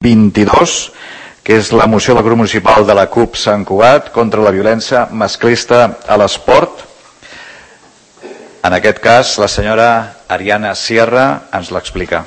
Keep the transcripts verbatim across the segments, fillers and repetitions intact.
vint-i-dos, que és la moció del grup municipal de la CUP Sant Cugat contra la violència masclista a l'esport. En aquest cas, la senyora Ariana Sierra ens l'explica.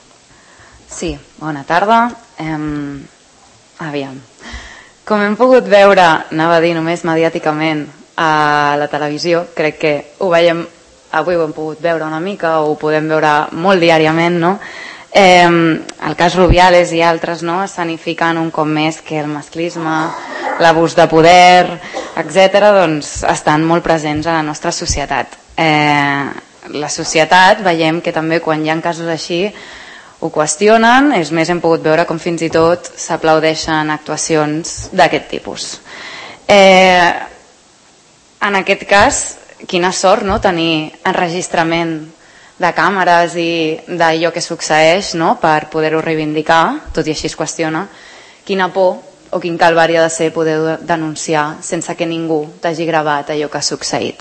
Sí, bona tarda. Um, aviam. Com hem pogut veure, anava a dir només mediàticament, a la televisió, crec que ho veiem, avui ho hem pogut veure una mica, o ho podem veure molt diàriament, no? Eh, el cas Rubiales i altres, no?, escenifiquen un cop més que el masclisme, l'abús de poder, etcètera, doncs estan molt presents a la nostra societat. Eh, la societat veiem que també quan hi ha casos així ho qüestionen, és més, hem pogut veure com fins i tot s'aplaudeixen actuacions d'aquest tipus. Eh, en aquest cas, quina sort, no?, tenir enregistrament de càmeres i d'allò que succeeix, no?, per poder-ho reivindicar, tot i així es qüestiona. Quina por o quin calvari ha de ser poder denunciar sense que ningú t'hagi gravat allò que ha succeït.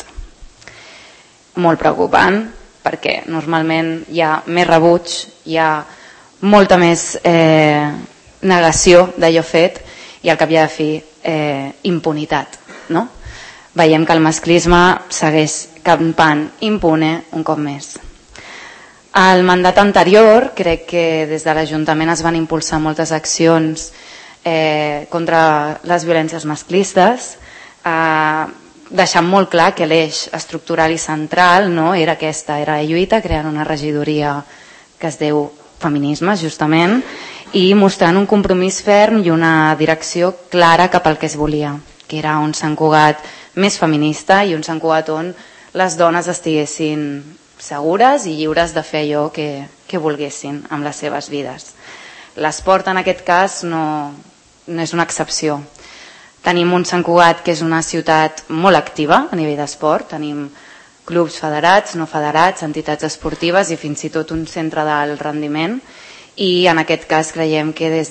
Molt preocupant, perquè normalment hi ha més rebuig, hi ha molta més eh, negació d'allò fet i al cap i a la fi eh, impunitat, no? Veiem que el masclisme segueix campant impune un cop més. Al mandat anterior crec que des de l'Ajuntament es van impulsar moltes accions eh, contra les violències masclistes, eh, deixant molt clar que l'eix estructural i central, no, era aquesta, era la lluita, creant una regidoria que es diu Feminismes, justament, i mostrant un compromís ferm i una direcció clara cap al que es volia, que era un Sant Cugat més feminista i un Sant Cugat on les dones estiguessin segures i lliures de fer allò que, que volguessin amb les seves vides. L'esport en aquest cas no, no és una excepció. Tenim un Sant Cugat que és una ciutat molt activa a nivell d'esport, tenim clubs federats, no federats, entitats esportives i fins i tot un centre d'alt rendiment, i en aquest cas creiem que des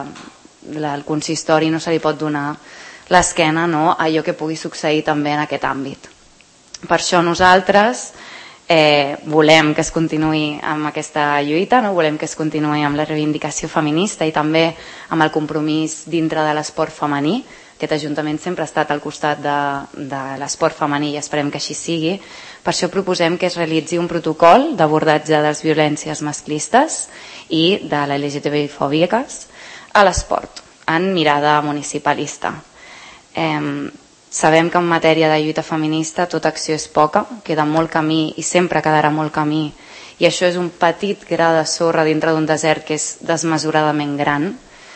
del consistori no se li pot donar l'esquena, no, a allò que pugui succeir també en aquest àmbit. Per això nosaltres eh, volem que es continuï amb aquesta lluita, no? Volem que es continuï amb la reivindicació feminista i també amb el compromís dintre de l'esport femení. Aquest Ajuntament sempre ha estat al costat de, de l'esport femení i esperem que així sigui. Per això proposem que es realitzi un protocol d'abordatge de les violències masclistes i de la L G T B fòbiques a l'esport, en mirada municipalista. Eh, sabem que en matèria de lluita feminista tota acció és poca, queda molt camí i sempre quedarà molt camí, i això és un petit gra de sorra dintre d'un desert que és desmesuradament gran,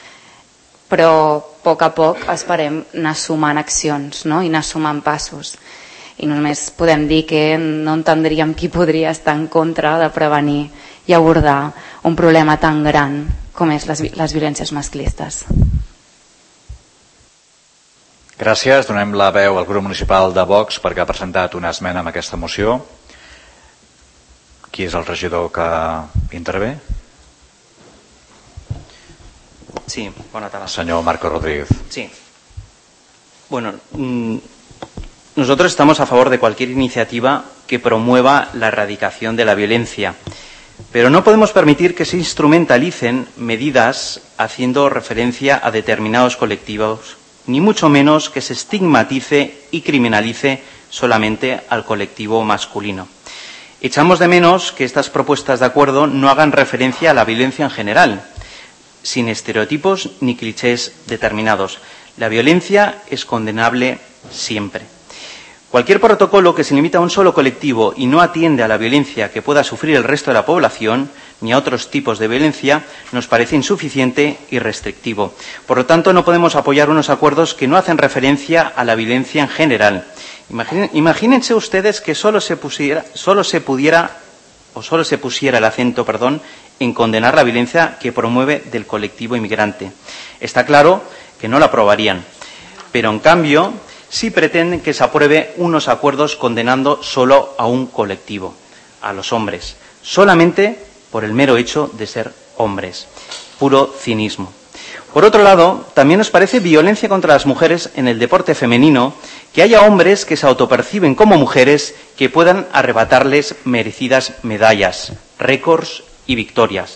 però a poc a poc esperem anar sumant accions, no? I anar sumant passos. I només podem dir que no entendríem qui podria estar en contra de prevenir i abordar un problema tan gran com és les, les violències masclistes. Gràcies. Donem la veu al grup municipal de Vox perquè ha presentat una esmena amb aquesta moció. Qui és el regidor que intervé? Sí, bona tarda. Señor Marco Rodríguez. Sí. Bueno, mmm, nosotros estamos a favor de cualquier iniciativa que promueva la erradicación de la violencia, pero no podemos permitir que se instrumentalicen medidas haciendo referencia a determinados colectivos, ni mucho menos que se estigmatice y criminalice solamente al colectivo masculino. Echamos de menos que estas propuestas de acuerdo no hagan referencia a la violencia en general, sin estereotipos ni clichés determinados. La violencia es condenable siempre. Cualquier protocolo que se limita a un solo colectivo y no atiende a la violencia que pueda sufrir el resto de la población, ni a otros tipos de violencia, nos parece insuficiente y restrictivo. Por lo tanto, no podemos apoyar unos acuerdos que no hacen referencia a la violencia en general. Imaginen, imagínense ustedes que solo se pusiera, solo se pudiera o solo se pusiera el acento, perdón, en condenar la violencia que promueve del colectivo inmigrante. Está claro que no la aprobarían, pero en cambio sí pretenden que se apruebe unos acuerdos condenando solo a un colectivo, a los hombres, solamente por el mero hecho de ser hombres. Puro cinismo. Por otro lado, también nos parece violencia contra las mujeres en el deporte femenino que haya hombres que se autoperciben como mujeres que puedan arrebatarles merecidas medallas, récords y victorias,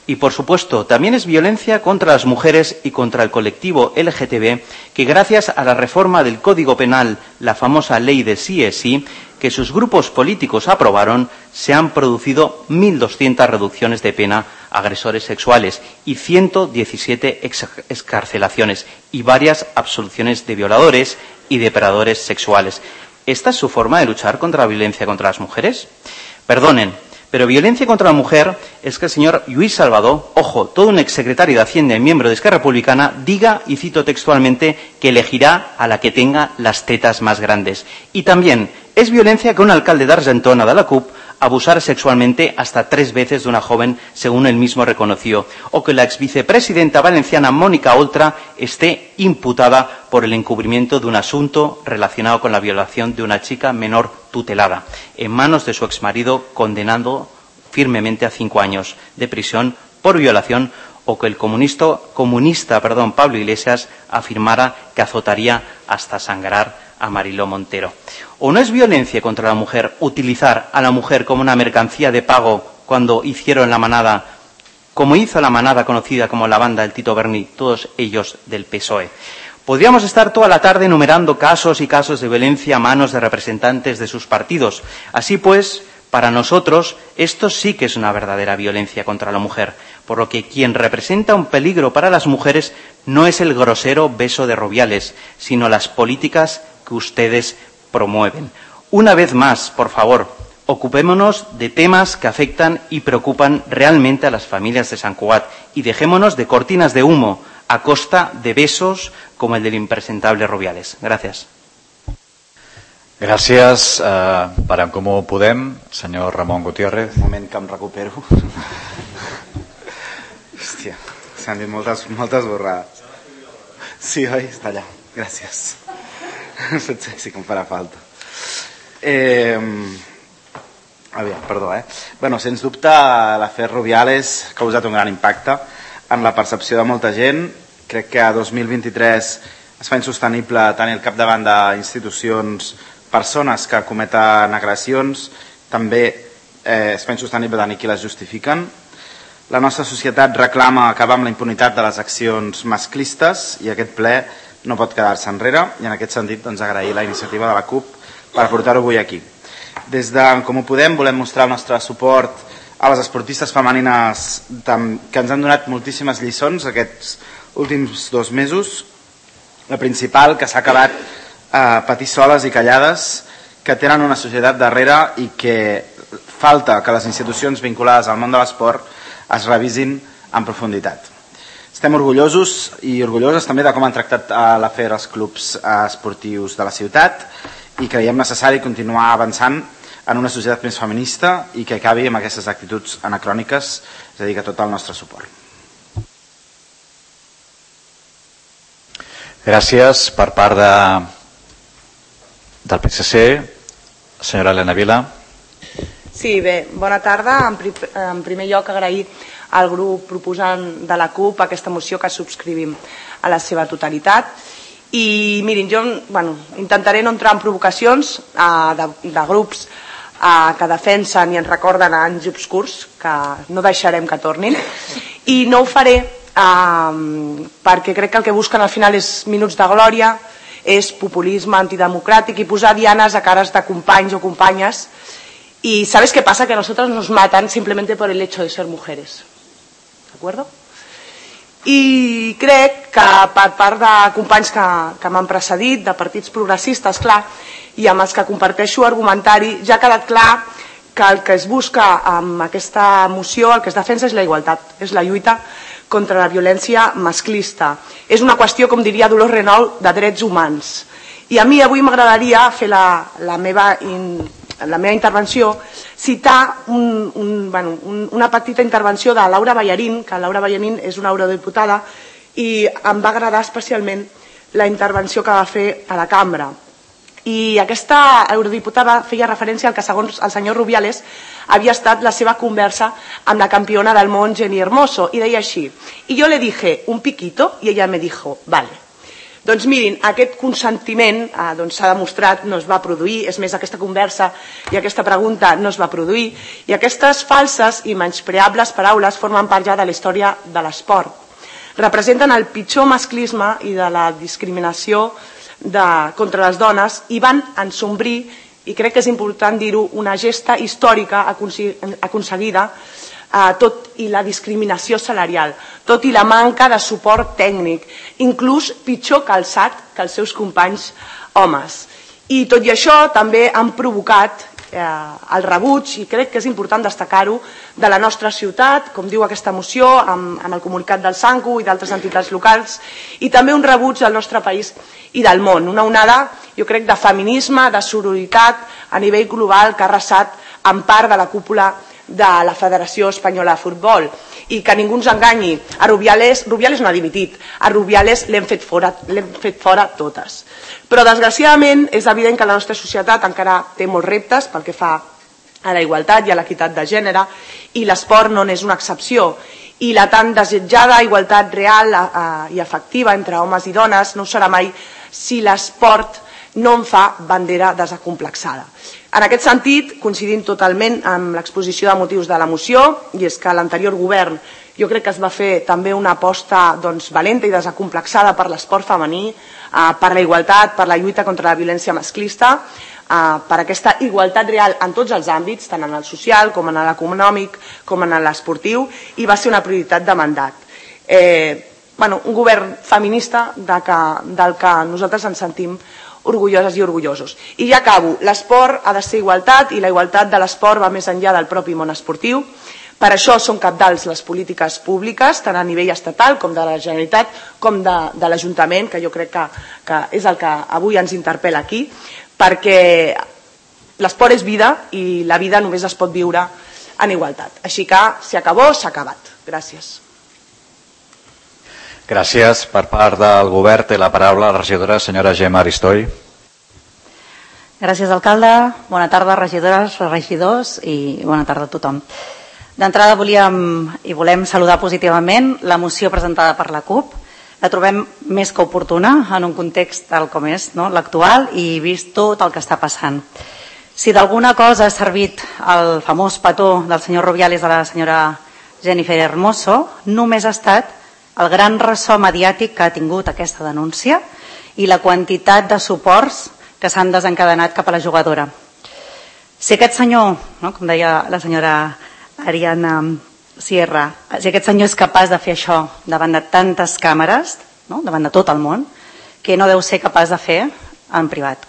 Y, por supuesto, también es violencia contra las mujeres y contra el colectivo L G T B, que gracias a la reforma del Código Penal, la famosa ley de sí es sí, que sus grupos políticos aprobaron, se han producido mil doscientas reducciones de pena a agresores sexuales y ciento diecisiete excarcelaciones y varias absoluciones de violadores y depredadores sexuales. ¿Esta es su forma de luchar contra la violencia contra las mujeres? Perdonen, pero violencia contra la mujer es que el señor Lluís Salvador, ojo, todo un exsecretario de Hacienda y miembro de Esquerra Republicana, diga, y cito textualmente, que elegirá a la que tenga las tetas más grandes. Y también es violencia que un alcalde de Argentona de la C U P abusara sexualmente hasta tres veces de una joven, según él mismo reconoció, o que la exvicepresidenta valenciana Mónica Oltra esté imputada por el encubrimiento de un asunto relacionado con la violación de una chica menor tutelada, en manos de su exmarido, condenando firmemente a cinco años de prisión por violación, o que el comunista, comunista perdón, Pablo Iglesias afirmara que azotaría hasta sangrar a Mariló Montero. ¿O no es violencia contra la mujer utilizar a la mujer como una mercancía de pago cuando hicieron la manada, como hizo la manada conocida como la banda del Tito Berni, todos ellos del P S O E? Podríamos estar toda la tarde enumerando casos y casos de violencia a manos de representantes de sus partidos. Así pues, para nosotros, esto sí que es una verdadera violencia contra la mujer, por lo que quien representa un peligro para las mujeres no es el grosero beso de Rubiales, sino las políticas que ustedes promueven. Una vez más, por favor, ocupémonos de temas que afectan y preocupan realmente a las familias de Sant Cugat y dejémonos de cortinas de humo a costa de besos como el del impresentable Rubiales. Gracias. Gràcies. Uh, per En Comú Podem, senyor Ramon Gutiérrez. Un moment que em recupero. Hòstia, s'han dit moltes, moltes borrades. Sí, oi? Està allà. Gràcies. Potser sí que em farà falta. Eh, aviam, perdó, eh? Bueno, sens dubte, l'afer Rubiales ha causat un gran impacte en la percepció de molta gent. Crec que a dos mil vint-i-tres es fa insostenible tenir al capdavant d'institucions persones que cometen agressions, també eh, es fa insostenible tenir qui les justifiquen. La nostra societat reclama acabar amb la impunitat de les accions masclistes i aquest ple no pot quedar-se enrere, i en aquest sentit doncs, agrair la iniciativa de la C U P per portar-ho avui aquí. Des d'en Comú Podem volem mostrar el nostre suport a les esportistes femenines que ens han donat moltíssimes lliçons aquests últims dos mesos. La principal, que s'ha acabat eh, patir soles i callades, que tenen una societat darrere i que falta que les institucions vinculades al món de l'esport es revisin en profunditat. Estem orgullosos i orgulloses també de com han tractat l'afer els clubs esportius de la ciutat i creiem necessari continuar avançant en una societat més feminista i que acabi amb aquestes actituds anacròniques, és a dir, que tot el nostre suport. Gràcies. Per part de, del P S C, senyora Elena Vila. Sí, bé, bona tarda. En, pri en primer lloc, agrair al grup proposant de la C U P aquesta moció que subscrivim a la seva totalitat. I mirin, jo bueno, intentaré no entrar en provocacions eh, de, de grups eh, que defensen i ens recorden anys obscurs, que no deixarem que tornin, i no ho faré eh, perquè crec que el que busquen al final és minuts de glòria, és populisme antidemocràtic i posar dianes a cares de companys o companyes. Y ¿sabes qué pasa? Que a nosotros nos matan simplemente por el hecho de ser mujeres. ¿De acuerdo? I crec que per part de companys que, que m'han precedit, de partits progressistes, clar, i amb els que comparteixo argumentari, ja ha quedat clar que el que es busca amb aquesta moció, el que es defensa és la igualtat, és la lluita contra la violència masclista. És una qüestió, com diria Dolors Renault, de drets humans. I a mi avui m'agradaria fer la, la meva in, la meva intervenció, citar un, un, bueno, un, una petita intervenció de Laura Ballarín, que Laura Ballarín és una eurodiputada, i em va agradar especialment la intervenció que va fer a la cambra. I aquesta eurodiputada feia referència al que, segons el senyor Rubiales, havia estat la seva conversa amb la campiona del món, Jenny Hermoso, i deia així: y yo le dije un piquito y ella me dijo, vale. Doncs mirin, aquest consentiment eh, doncs s'ha demostrat, no es va produir, és més, aquesta conversa i aquesta pregunta no es va produir, i aquestes falses i menyspreables paraules formen part ja de la història de l'esport. Representen el pitjor masclisme i de la discriminació de, contra les dones i van ensombrir, i crec que és important dir-ho, una gesta històrica aconseguida, eh, tot i la discriminació salarial, tot i la manca de suport tècnic, inclús pitjor calçat que els seus companys homes. I tot i això també han provocat eh, el rebuig, i crec que és important destacar-ho, de la nostra ciutat, com diu aquesta moció, amb, amb el comunicat del SANCU i d'altres entitats locals, i també un rebuig del nostre país i del món. Una onada, jo crec, de feminisme, de sororitat a nivell global que ha arrasat en part de la cúpula de la Federació Espanyola de Futbol. I que ningú ens enganyi, a Rubiales, Rubiales no ha dimitit, a Rubiales l'hem fet fora, l'hem fet fora totes. Però desgraciadament és evident que la nostra societat encara té molts reptes pel que fa a la igualtat i a l'equitat de gènere, i l'esport no n'és una excepció. I la tan desitjada igualtat real eh, i efectiva entre homes i dones no ho serà mai si l'esport no en fa bandera desacomplexada. En aquest sentit, coincidint totalment amb l'exposició de motius de la moció, i és que l'anterior govern jo crec que es va fer també una aposta doncs, valenta i desacomplexada per l'esport femení, eh, per la igualtat, per la lluita contra la violència masclista, eh, per aquesta igualtat real en tots els àmbits, tant en el social com en l'econòmic com en l'esportiu, i va ser una prioritat de mandat. Eh, bueno, un govern feminista de que, del que nosaltres ens sentim orgulloses i orgullosos. I ja acabo, l'esport ha de ser igualtat, i la igualtat de l'esport va més enllà del propi món esportiu. Per això són cabdals les polítiques públiques, tant a nivell estatal com de la Generalitat, com de, de l'Ajuntament, que jo crec que, que és el que avui ens interpel·la aquí, perquè l'esport és vida i la vida només es pot viure en igualtat. Així que, si acabó, s'ha acabat. Gràcies. Gràcies. Per part del govern té la paraula la regidora senyora Gemma Aristoi. Gràcies, alcalde. Bona tarda, regidores, regidors, i bona tarda a tothom. D'entrada volíem i volem saludar positivament la moció presentada per la CUP. La trobem més que oportuna en un context tal com és, no? L'actual, i vist tot el que està passant. Si d'alguna cosa ha servit el famós petó del senyor Rubiales a la senyora Jennifer Hermoso, només ha estat el gran ressò mediàtic que ha tingut aquesta denúncia i la quantitat de suports que s'han desencadenat cap a la jugadora. Si aquest senyor, no, com deia la senyora Ariana Sierra, si aquest senyor és capaç de fer això davant de tantes càmeres, no, davant de tot el món, que no deu ser capaç de fer en privat.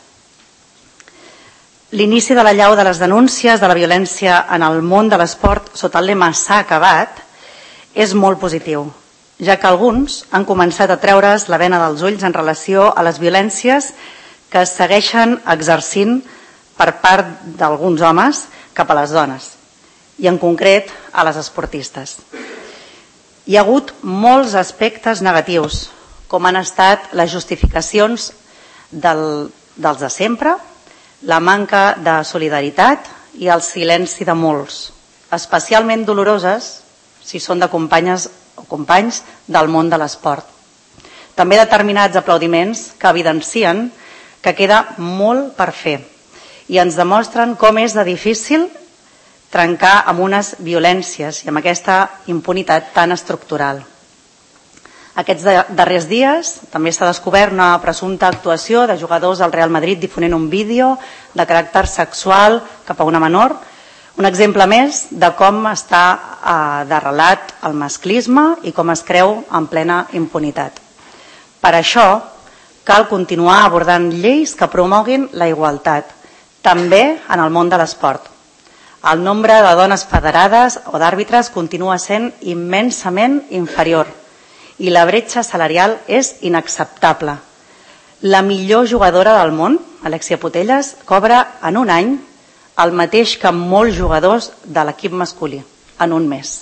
L'inici de la llau de les denúncies de la violència en el món de l'esport sota el lema "s'ha acabat" és molt positiu, ja que alguns han començat a treure's la bena dels ulls en relació a les violències que es segueixen exercint per part d'alguns homes cap a les dones, i en concret a les esportistes. Hi ha hagut molts aspectes negatius, com han estat les justificacions del, dels de sempre, la manca de solidaritat i el silenci de molts, especialment doloroses si són de companyes o companys del món de l'esport. També determinats aplaudiments que evidencien que queda molt per fer i ens demostren com és de difícil trencar amb unes violències i amb aquesta impunitat tan estructural. Aquests darrers dies també s'ha descobert una presumpta actuació de jugadors del Real Madrid difonent un vídeo de caràcter sexual cap a una menor, un exemple més de com està eh, d'arrelat el masclisme i com es creu en plena impunitat. Per això cal continuar abordant lleis que promoguin la igualtat, també en el món de l'esport. El nombre de dones federades o d'àrbitres continua sent immensament inferior i la bretxa salarial és inacceptable. La millor jugadora del món, Alexia Putellas, cobra en un any el mateix que molts jugadors de l'equip masculí, en un mes.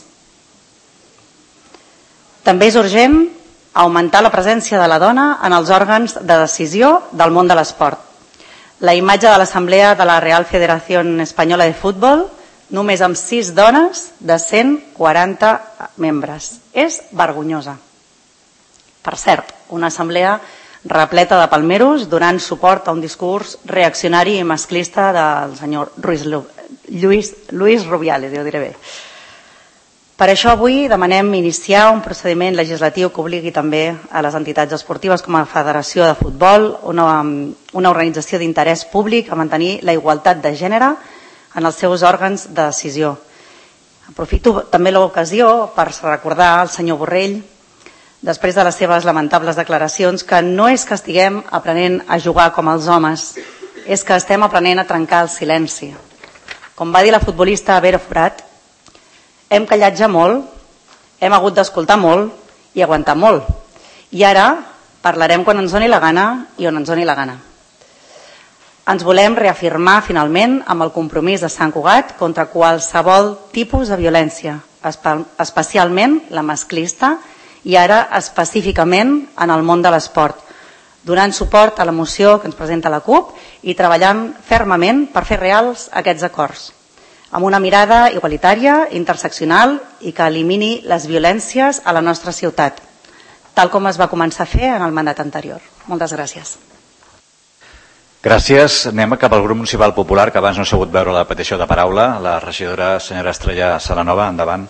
També és urgent augmentar la presència de la dona en els òrgans de decisió del món de l'esport. La imatge de l'Assemblea de la Real Federación Española de Fútbol, només amb sis dones de cent quaranta membres. És vergonyosa. Per cert, una assemblea repleta de palmeros, donant suport a un discurs reaccionari i masclista del senyor Lluís, Lluís Rubiales, jo diré bé. Per això avui demanem iniciar un procediment legislatiu que obligui també a les entitats esportives com a Federació de Futbol, una, una organització d'interès públic, a mantenir la igualtat de gènere en els seus òrgans de decisió. Aprofito també l'ocasió per recordar al senyor Borrell, després de les seves lamentables declaracions, que no és que estiguem aprenent a jugar com els homes, és que estem aprenent a trencar el silenci. Com va dir la futbolista Vera Forat, hem callat ja molt, hem hagut d'escoltar molt i aguantar molt. I ara parlarem quan ens doni la gana i on ens doni la gana. Ens volem reafirmar finalment amb el compromís de Sant Cugat contra qualsevol tipus de violència, especialment la masclista i ara específicament en el món de l'esport, donant suport a la moció que ens presenta la CUP i treballant fermament per fer reals aquests acords, amb una mirada igualitària, interseccional i que elimini les violències a la nostra ciutat, tal com es va començar a fer en el mandat anterior. Moltes gràcies. Gràcies. Anem cap al grup municipal popular, que abans no s'ha pogut veure la petició de paraula. La regidora senyora Estrella Salanova, endavant.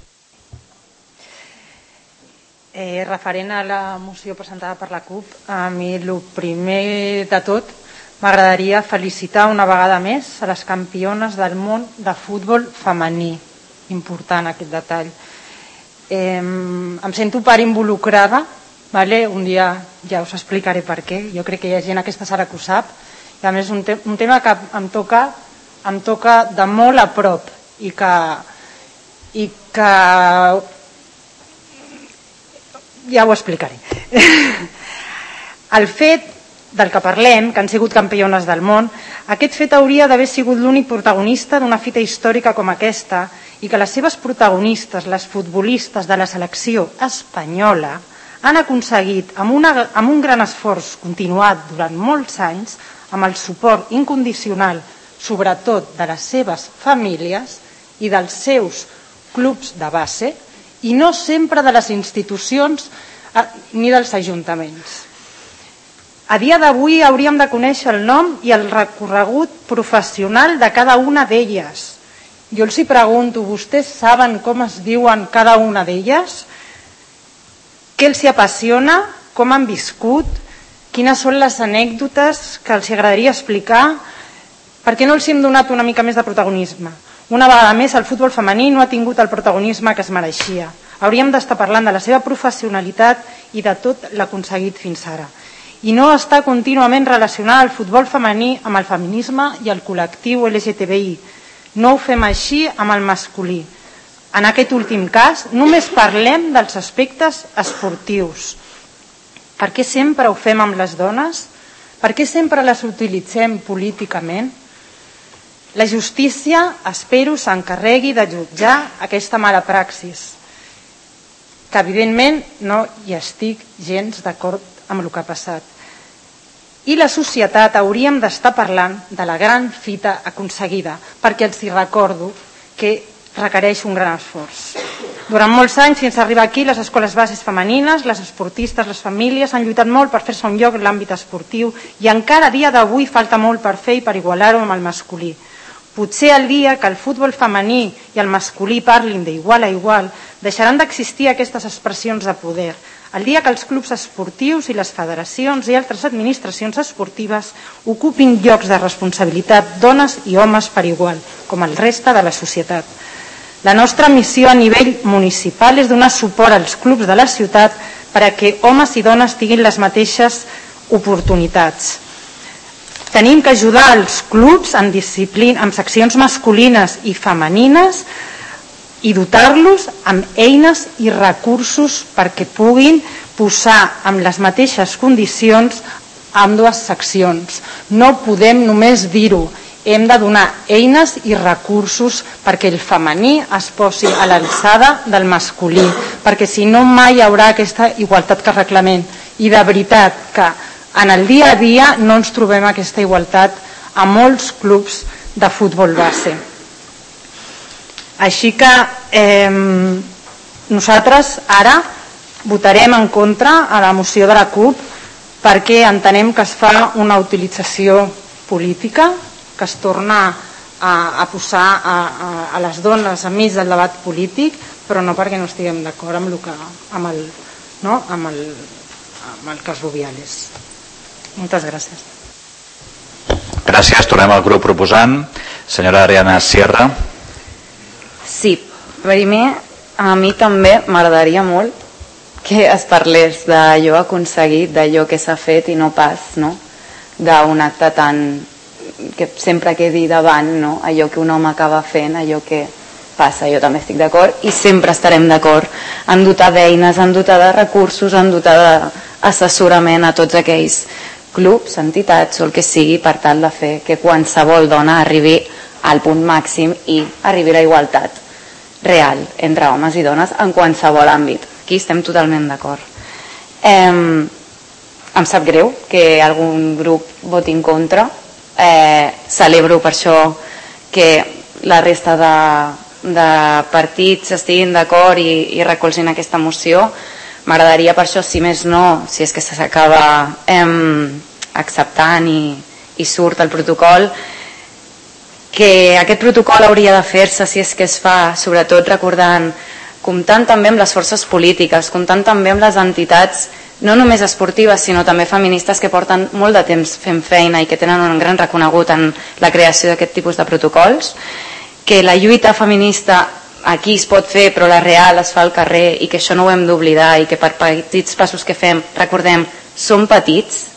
Eh, referent a la moció presentada per la CUP, a mi el primer de tot m'agradaria felicitar una vegada més a les campiones del món de futbol femení. Important aquest detall. Eh, em sento part involucrada, vale? Un dia ja us explicaré per què. Jo crec que hi ha gent a aquesta sala que ho sap. I a més un, te un tema que em toca, em toca de molt a prop i que, i que ja ho explicaré. El fet del que parlem, que han sigut campiones del món, aquest fet hauria d'haver sigut l'únic protagonista d'una fita històrica com aquesta i que les seves protagonistes, les futbolistes de la selecció espanyola, han aconseguit amb, una, amb un gran esforç continuat durant molts anys, amb el suport incondicional, sobretot de les seves famílies i dels seus clubs de base, i no sempre de les institucions ni dels ajuntaments. A dia d'avui hauríem de conèixer el nom i el recorregut professional de cada una d'elles. Jo els hi pregunto, vostès saben com es diuen cada una d'elles? Què els hi apassiona? Com han viscut? Quines són les anècdotes que els agradaria explicar? Per què no els hi hem donat una mica més de protagonisme? Una vegada més, el futbol femení no ha tingut el protagonisme que es mereixia. Hauríem d'estar parlant de la seva professionalitat i de tot l'aconseguit fins ara. I no està contínuament relacionat el futbol femení amb el feminisme i el col·lectiu L G T B I. No ho fem així amb el masculí. En aquest últim cas, només parlem dels aspectes esportius. Per què sempre ho fem amb les dones? Per què sempre les utilitzem políticament? La justícia, espero, s'encarregui de jutjar aquesta mala praxis, que evidentment no hi estic gens d'acord amb el que ha passat. I la societat hauríem d'estar parlant de la gran fita aconseguida, perquè els hi recordo que requereix un gran esforç. Durant molts anys, fins a arribar aquí, les escoles bases femenines, les esportistes, les famílies han lluitat molt per fer-se un lloc en l'àmbit esportiu i encara a dia d'avui falta molt per fer i per igualar-ho amb el masculí. Potser el dia que el futbol femení i el masculí parlin d'igual a igual, deixaran d'existir aquestes expressions de poder. El dia que els clubs esportius i les federacions i altres administracions esportives ocupin llocs de responsabilitat dones i homes per igual, com el reste de la societat. La nostra missió a nivell municipal és donar suport als clubs de la ciutat per a que homes i dones tinguin les mateixes oportunitats. Tenim que ajudar els clubs en, amb seccions masculines i femenines i dotar-los amb eines i recursos perquè puguin posar en les mateixes condicions amb dues seccions. No podem només dir-ho, hem de donar eines i recursos perquè el femení es posi a l'alçada del masculí, perquè si no mai hi haurà aquesta igualtat que reclamem. I de veritat que en el dia a dia no ens trobem aquesta igualtat a molts clubs de futbol base. Així que eh, nosaltres ara votarem en contra a la moció de la CUP perquè entenem que es fa una utilització política, que es torna a, a posar a, a, a les dones enmig del debat polític, però no perquè no estiguem d'acord amb, que, amb, el, no? amb, el, amb el cas Rubiales. Moltes gràcies. Gràcies. Tornem al grup proposant. Senyora Ariana Sierra. Sí, primer a mi també m'agradaria molt que es parlés d'allò aconseguit, d'allò que s'ha fet i no pas, no? d'un acte tan que sempre quedi davant, no? allò que un home acaba fent, allò que passa. Jo també estic d'acord i sempre estarem d'acord en dotar d'eines, en dotar de recursos, en dotar d'assessorament a tots aquells clubs, entitats o el que sigui, per tal de fer que qualsevol dona arribi al punt màxim i arribi a la igualtat real entre homes i dones en qualsevol àmbit. Aquí estem totalment d'acord. Eh, em sap greu que algun grup voti en contra. Eh, celebro per això que la resta de, de partits estiguin d'acord i, i recolzin aquesta moció. M'agradaria per això, si més no, si és que s'acaba eh, acceptant i, i surt el protocol, que aquest protocol hauria de fer-se, si és que es fa, sobretot recordant, comptant també amb les forces polítiques, comptant també amb les entitats, no només esportives, sinó també feministes que porten molt de temps fent feina i que tenen un gran reconegut en la creació d'aquest tipus de protocols, que la lluita feminista aquí es pot fer, però la real es fa al carrer i que això no ho hem d'oblidar i que per petits passos que fem, recordem, són petits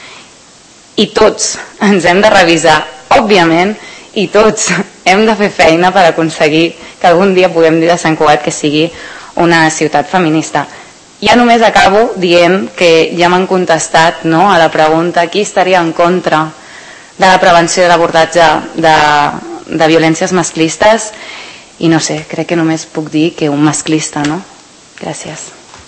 i tots ens hem de revisar, òbviament, i tots hem de fer feina per aconseguir que algun dia puguem dir de Sant Cugat que sigui una ciutat feminista. Ja només acabo dient que ja m'han contestat, no, a la pregunta qui estaria en contra de la prevenció de l'abordatge de, de violències masclistes. I no sé, crec que només puc dir que un masclista, no? Gràcies.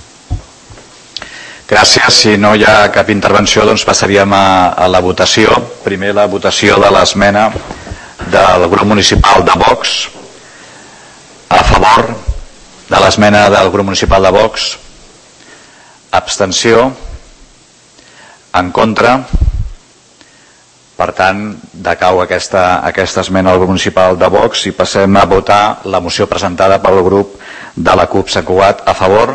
Gràcies. Si no hi ha cap intervenció, doncs passaríem a, a la votació. Primer la votació de l'esmena del grup municipal de Vox. A favor de l'esmena del grup municipal de Vox. Abstenció. En contra. Per tant, decau aquesta, aquesta esmena al grup municipal de Vox i passem a votar la moció presentada pel grup de la CUP Sant Cugat. A favor?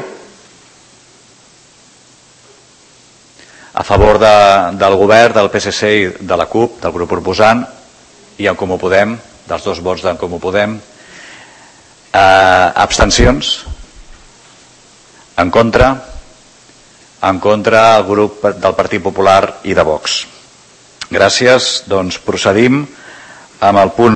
A favor de, del govern, del P S C i de la CUP, del grup proposant, i en Comú Podem, dels dos vots d'en Comú Podem. Eh, abstencions? En contra? En contra el grup del Partit Popular i de Vox. Gràcies, doncs procedim amb el punt